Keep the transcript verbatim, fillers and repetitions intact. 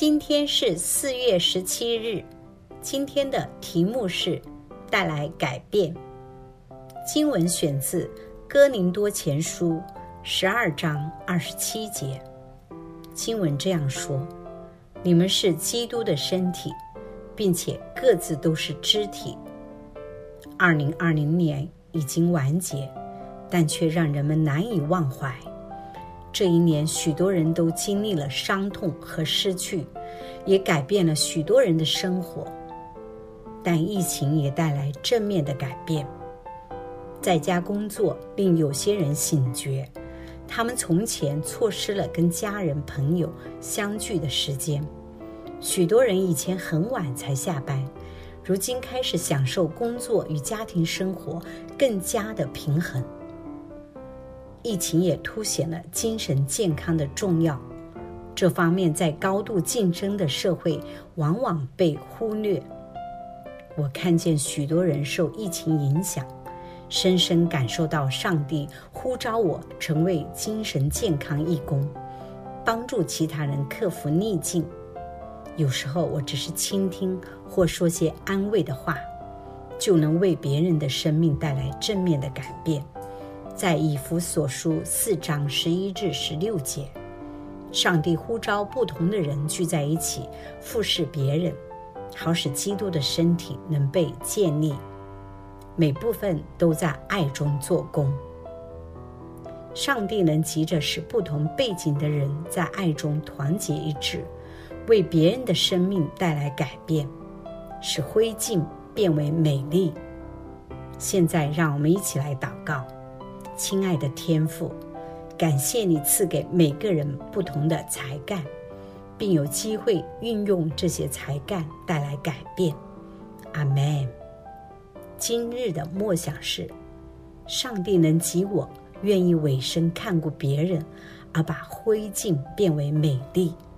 今天是四月十七日，今天的题目是带来改变。经文选自哥林多前书十二章二十七节。经文这样说：你们是基督的身体，并且各自都是肢体。二零二零年已经完结，但却让人们难以忘怀。这一年，许多人都经历了伤痛和失去，也改变了许多人的生活。但疫情也带来正面的改变。在家工作令有些人醒觉，他们从前错失了跟家人朋友相聚的时间。许多人以前很晚才下班，如今开始享受工作与家庭生活更加的平衡。疫情也凸显了精神健康的重要，这方面在高度竞争的社会往往被忽略。我看见许多人受疫情影响，深深感受到上帝呼召我成为精神健康义工，帮助其他人克服逆境。有时候我只是倾听或说些安慰的话，就能为别人的生命带来正面的改变。在以弗所书四章十一至十六节，上帝呼召不同的人聚在一起服侍别人，好使基督的身体能被建立，每部分都在爱中做工。上帝能急着使不同背景的人在爱中团结一致，为别人的生命带来改变，使灰烬变为美丽。现在让我们一起来祷告。亲爱的天父，感谢你赐给每个人不同的才干，并有机会运用这些才干带来改变。阿们。今日的默想是：上帝能给我愿意委身看顾别人，而把灰烬变为美丽。